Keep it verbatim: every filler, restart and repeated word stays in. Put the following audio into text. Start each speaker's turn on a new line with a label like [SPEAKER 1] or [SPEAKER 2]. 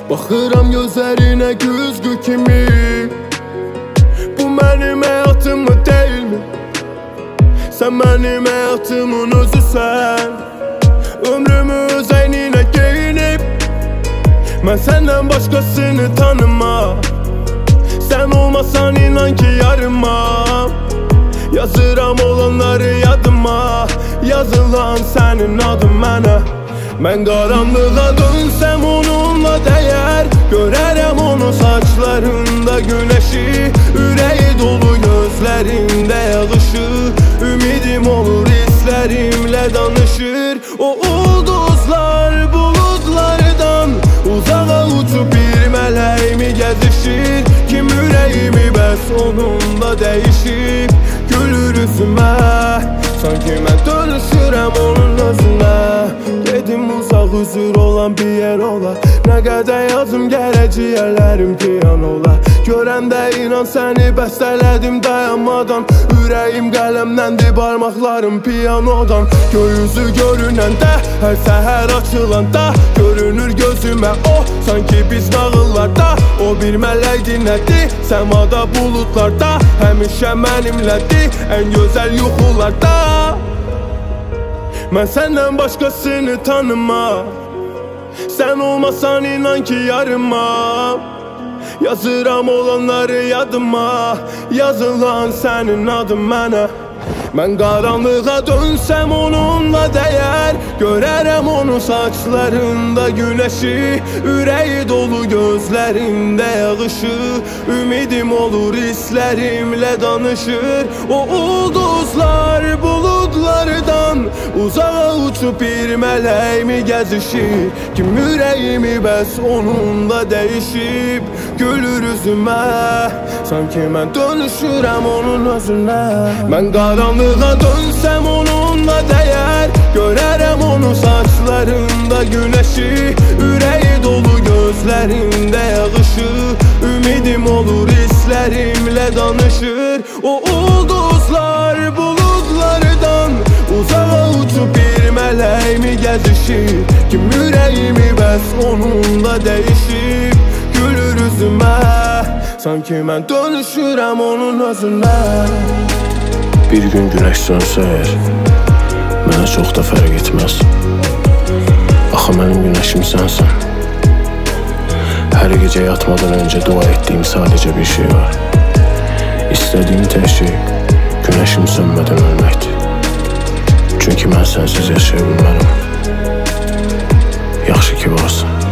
[SPEAKER 1] Baxıram gözlərinə güzgü kimi. Bu mənim həyatımı deyilmi? Sən mənim həyatımın özüsən. Ömrümü öz əyninə geyinib, mən səndən başqasını tanımam. Sən olmasan inan ki yarımam. Yazıram olanları yadıma, yazılan sənin adın mənə. Mən qaranlığa dönsəm onunla dəyər, görərəm onun saçlarında güneşi, ürəyi dolu gözlərində yağışı. Ümidim olur hislərimlə danışır. O ulduzlar buludlardan uzağa uçup bir mələk mi gəzişir? Kim ürəyimi bəs onunla dəyişib? Gülür üzümə, sanki mən dönüşürəm onun özünə. Gedim uzaq huzur olan bir yer ola, nə qədər yazım gərək ciyərlərim piyan ola. Görəndə inan səni bəstələdim dayanmadan, ürəyim qələmləndir barmaqlarım piyanodan. Göyüzü görünəndə, hər səhər açılanda görünür gözümə o, sanki biz nağıllarda. O bir mələkdir nədir, səmada buludlarda, həmişə mənimlədir ən gözəl yuxularda. Mən səndən başqasını tanımam. Sən olmasan inan ki yarımam. Yazıram olanları yadıma, yazılan sənin adın mənə. Mən qaranlığa dönsəm onunla dəyər, görərəm onun saçlarında güneşi, ürəyi dolu gözlərində yağışı. Ümidim olur hislərimlə danışır. O ulduzlar buludlardan uzağa uçup bir mələk mi gəzişir? Kim ürəyimi bəs onunla dəyişib? Gülür üzümə, sanki mən dönüşürəm onun özünə. Mən qaranlığa dönsəm onunla dəyər, görərəm onun saçlarında güneşi, ürəyi dolu gözlərində yağışı. Ümidim olur hislərimlə danışır. O ulduzlar buludlardan uzağa uçup bir mələk mi gəzişir? Kim ürəyimi bəs onunla dəyişib? Gülür üzümə, sanki mən dönüşürəm onun özünə.
[SPEAKER 2] Bir gün güneş sönsə əgər, mənə çox da fərq etməz. Axı mənim güneşim sənsən. Hər gecə yatmadan öncə dua etdiyim sadəcə bir şey var. İstədiyim tək şey güneşim sönmədən ölməkdir. Çünki mən sənsiz yaşaya bilmərəm. Yaxşı ki varsan.